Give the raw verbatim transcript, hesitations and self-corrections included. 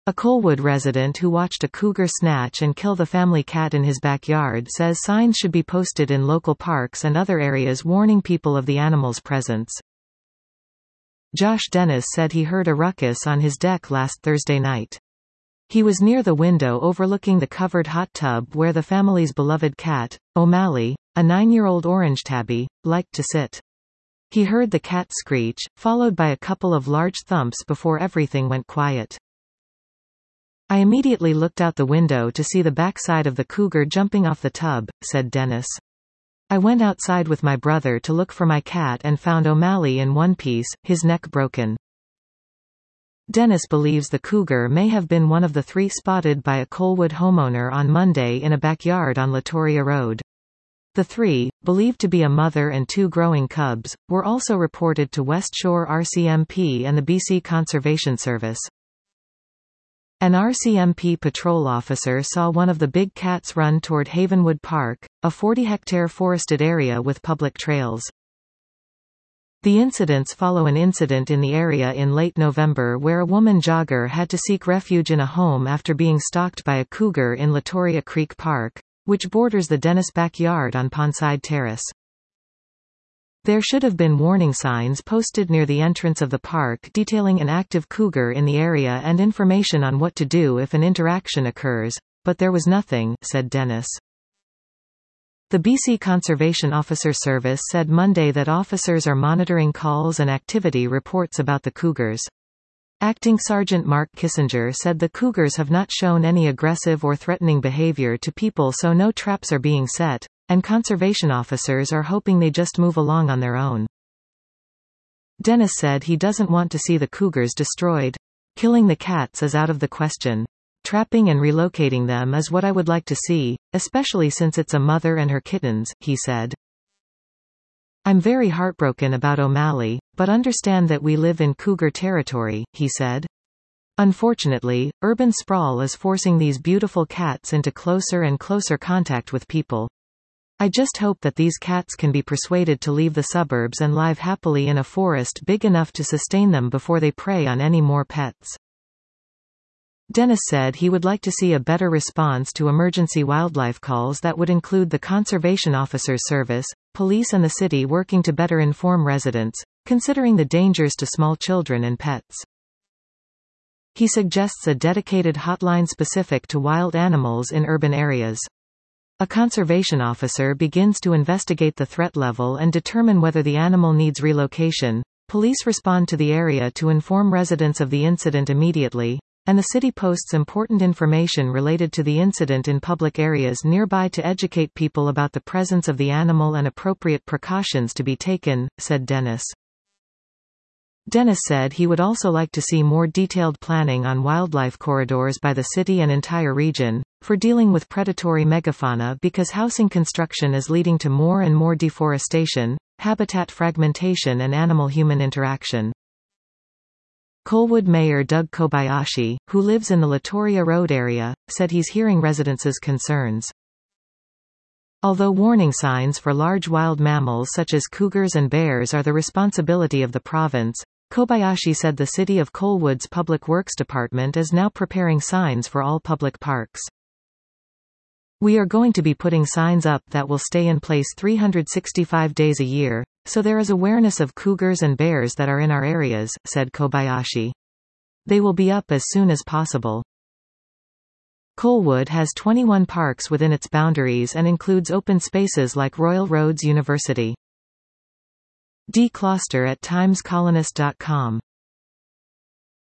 A Colwood resident who watched a cougar snatch and kill the family cat in his backyard says signs should be posted in local parks and other areas warning people of the animal's presence. Josh Dennis said he heard a ruckus on his deck last Thursday night. He was near the window overlooking the covered hot tub where the family's beloved cat, O'Malley, a nine-year-old orange tabby, liked to sit. He heard the cat screech, followed by a couple of large thumps before everything went quiet. I immediately looked out the window to see the backside of the cougar jumping off the tub, said Dennis. I went outside with my brother to look for my cat and found O'Malley in one piece, his neck broken. Dennis believes the cougar may have been one of the three spotted by a Colwood homeowner on Monday in a backyard on Latoria Road. The three, believed to be a mother and two growing cubs, were also reported to West Shore R C M P and the B C Conservation Service. An R C M P patrol officer saw one of the big cats run toward Havenwood Park, a forty-hectare forested area with public trails. The incidents follow an incident in the area in late November where a woman jogger had to seek refuge in a home after being stalked by a cougar in Latoria Creek Park, which borders the Dennis backyard on Pondside Terrace. There should have been warning signs posted near the entrance of the park detailing an active cougar in the area and information on what to do if an interaction occurs, but there was nothing, said Dennis. The B C Conservation Officer Service said Monday that officers are monitoring calls and activity reports about the cougars. Acting Sergeant Mark Kissinger said the cougars have not shown any aggressive or threatening behavior to people, so no traps are being set, and conservation officers are hoping they just move along on their own. Dennis said he doesn't want to see the cougars destroyed. Killing the cats is out of the question. Trapping and relocating them is what I would like to see, especially since it's a mother and her kittens, he said. I'm very heartbroken about O'Malley, but understand that we live in cougar territory, he said. Unfortunately, urban sprawl is forcing these beautiful cats into closer and closer contact with people. I just hope that these cats can be persuaded to leave the suburbs and live happily in a forest big enough to sustain them before they prey on any more pets. Dennis said he would like to see a better response to emergency wildlife calls that would include the Conservation Officers Service, police and the city working to better inform residents, considering the dangers to small children and pets. He suggests a dedicated hotline specific to wild animals in urban areas. A conservation officer begins to investigate the threat level and determine whether the animal needs relocation. Police respond to the area to inform residents of the incident immediately, and the city posts important information related to the incident in public areas nearby to educate people about the presence of the animal and appropriate precautions to be taken, said Dennis. Dennis said he would also like to see more detailed planning on wildlife corridors by the city and entire region, for dealing with predatory megafauna because housing construction is leading to more and more deforestation, habitat fragmentation and animal-human interaction. Colwood Mayor Doug Kobayashi, who lives in the Latoria Road area, said he's hearing residents' concerns. Although warning signs for large wild mammals such as cougars and bears are the responsibility of the province, Kobayashi said the City of Colwood's Public Works Department is now preparing signs for all public parks. We are going to be putting signs up that will stay in place three hundred sixty-five days a year, so there is awareness of cougars and bears that are in our areas, said Kobayashi. They will be up as soon as possible. Colwood has twenty-one parks within its boundaries and includes open spaces like Royal Roads University. D. Closter at times colonist dot com